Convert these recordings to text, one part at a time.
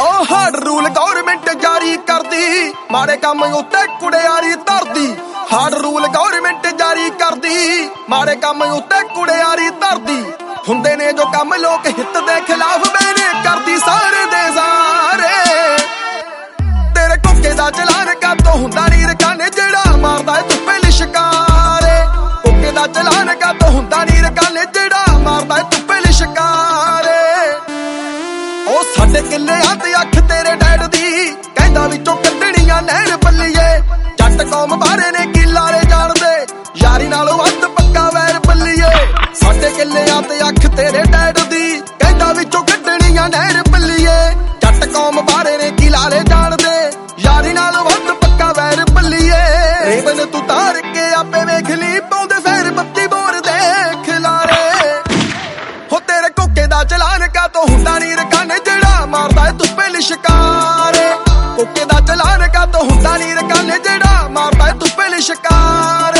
Hard rule government जारी करदी, माड़े काम उत्ते कुड़ियारी धरदी। हार्ड रूल गवर्नमेंट जारी करदी, माड़े काम उत्ते कुड़ियारी धरदी। हुंदे ने जो काम लोक हित दे खिलाफ मैंने करदी सारे दे सारे। तेरे कोके दा चलान का तो हुंदा नी रकाने जेड़ा मारदा है धुप्पे लिशकारे। कोके दा चलान का तो हुंदा नी रकाने जेड़ा मारदा है धुप्पे लिशकारे। ओ साडे किले आते अख तेरे डैड दी, कहंदा विचों कड्डणियां नैण बल्लीए। जट कौम बारे ने की लारे जाणदे, यारी नालों वध पक्का वैर बल्लीए। साडे किले आते अख तेरे डैड दी, कहंदा विचों कड्डणियां नैण बल्लीए। जट कौम बारे ने की लारे जाणदे, यारी नालों वध पक्का वैर बल्लीए। रेवन तू तार के आपे वेख ली, पाउंदे फैर बत्ती बोर देख लारे। हो तेरे कोके दा चलान का तो हुंदा नी रकाने जेड़ा मारदा है धुप्पे लिशकारे। कोके दा चलान का तो हुंदा नी रकाने जेड़ा मारदा है धुप्पे लिशकारे।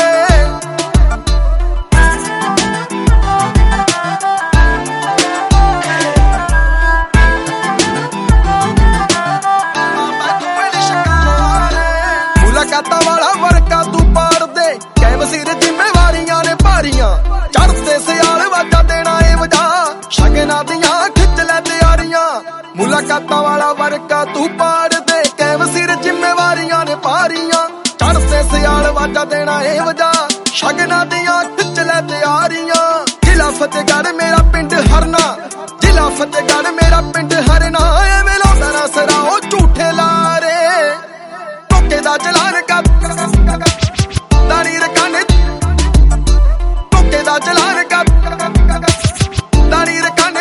मुलाकातां वाला वर्का तू पाड़ दे, कैम सिर जिम्मेवारियां ने भारियां। चढ़ते सियाल वाजा देना ए वजा, शगना दियां खिच लै तैयारियां। मुलाकातां वाला वर्का तू पाड़ दे, कैम सिर जिम्मेवारियां ने भारियां। चढ़ते सियाल वाजा देना ए वजा, शगना दियां खिच लै तैयारियां। जिला फतेहगढ़ मेरा पिंड हरना, जिला फतेहगढ़ मेरा पिंड हरना। एवें लाउंदा ना सरा ओ झूठे लारे। कोके दा चलान का दानी रकाने, कोके दा चलान का दानी रकाने।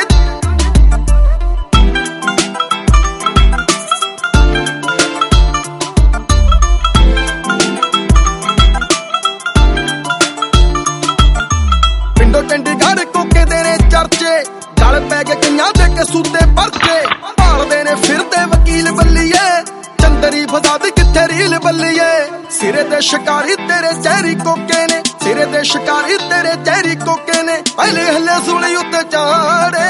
पिंडो चंडीगढ़ कोके दे ने चर्चे, गल पै गए कईयां दे कसूते परचे। भालदे ने फिरदे वकील बल्लीए, चंदरी फसाद किथे रील बल्लीए। सिरे दे शिकारी तेरे चेहरी कोके ने, सिरे दे शिकारी तेरे चेहरी कोके ने। पहले हले सुनी उत्ते चाड़े,